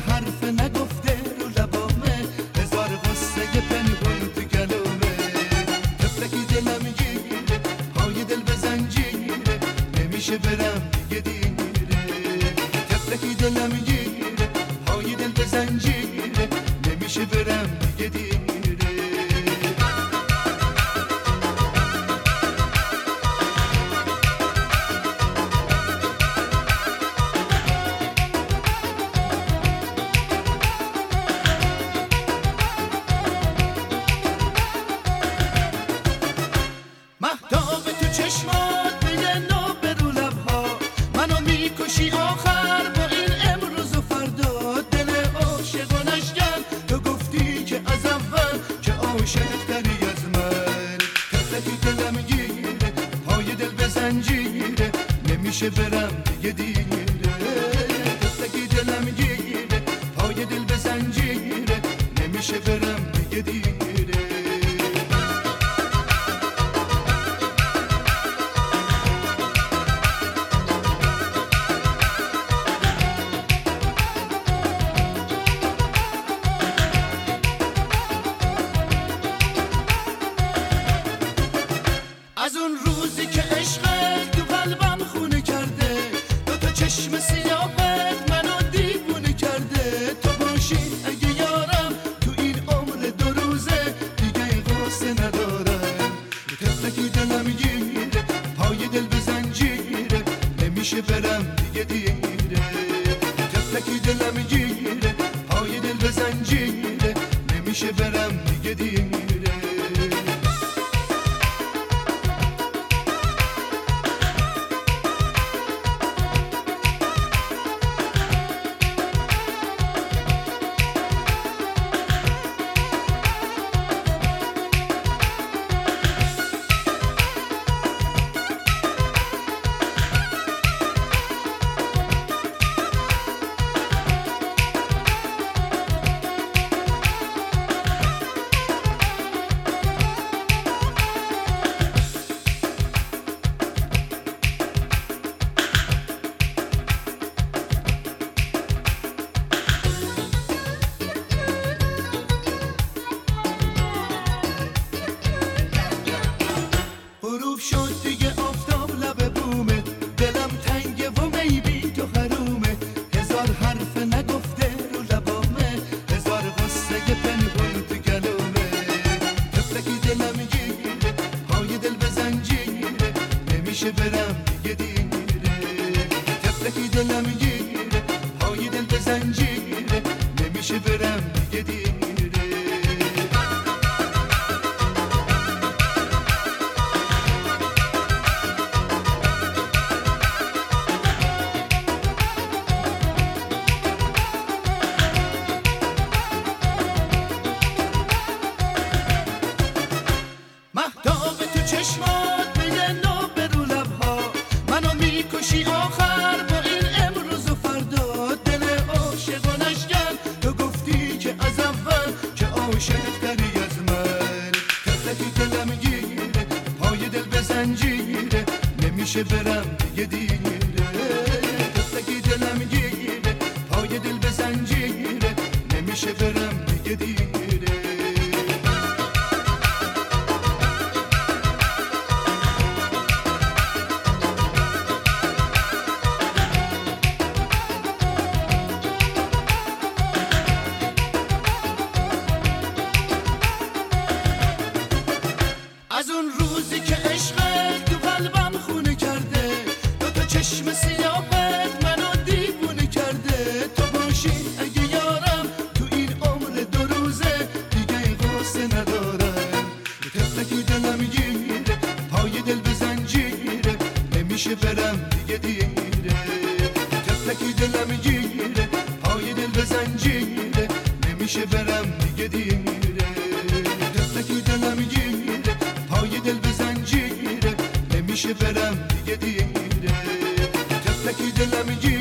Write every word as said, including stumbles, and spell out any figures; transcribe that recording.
حرف نگفته رو لبامه، هزار قصه پنهون تو گلومه. تفلکی دلم گیره، پای دل به زنجیره، نمیشه برم دیگه دیره. تفلکی دلم گیره، پای دل به زنجیره، نمیشه برم دیگه دیره. مهتاب تو چشمات میگه نو برو لبها، منو میکشی آخر با این امروز و فردا. دل عاشق و نشکن تو گفتی که از اول که عاشق تری از من. تفلکی دلم گیره، پای دل به زنجیره، نمیشه برم دیگه دیره. تفلکی دلم گیره، پای دل به زنجیره، نمیشه برم دیگه دیره. از اون روزی که عشقت تو قلبم خونه کرده، دو تا چشم سیاهت منو دیوونه کرده. تو باشی اگه یارم تو این عمر دو روزه، دیگه غصه ندارم. تفلکی دلم گیره، پای دل به زنجیره، نمیشه برم دیگه دیره. تفلکی دلم گیره، پای دل به زنجیره، نمیشه برم دیگه دیره. غروب شد دیگه آفتاب لب بومه، دلم تنگه و میبی تو حرومه. هزار حرف نگفته رو لبامه، هزار قصه پنهون تو گلومه. تفلکی دلم گیره، پای دل به زنجیره، نمیشه برم دیگه دیره. تفلکی دلم گیره، پای دل به زنجیره، نمیشه برم دیگه دیره. مهتاب تو چشمات میگه نو برو لبها، منو میکشی آخر با این امروز و فردا. دل عاشق و نشکن تو گفتی که از اول که عاشق تری از من. تفلکی دلم گیره، پای دل به زنجیره، نمیشه برم دیگه دیره. تفلکی دلم گیره، پای دل به زنجیره، نمیشه برم دیگه دیره. از اون روزی که عشقت تو قلبم خونه کرده، دو تا چشم سیاهت منو دیوونه کرده. تو باشی اگه یارم تو این عمر دو روزه، دیگه غصه ندارم. تفلکی دلم گیره، پای دل به زنجیره، نمیشه برم دیگه دیره. تفلکی دلم گیره، پای دل به زنجیره، نمیشه برم دیگه دیره. تفلکی دلم گیره، پای دل به زنجیره، نمیشه برم دیگه دیره. تفلکی دلم گیره.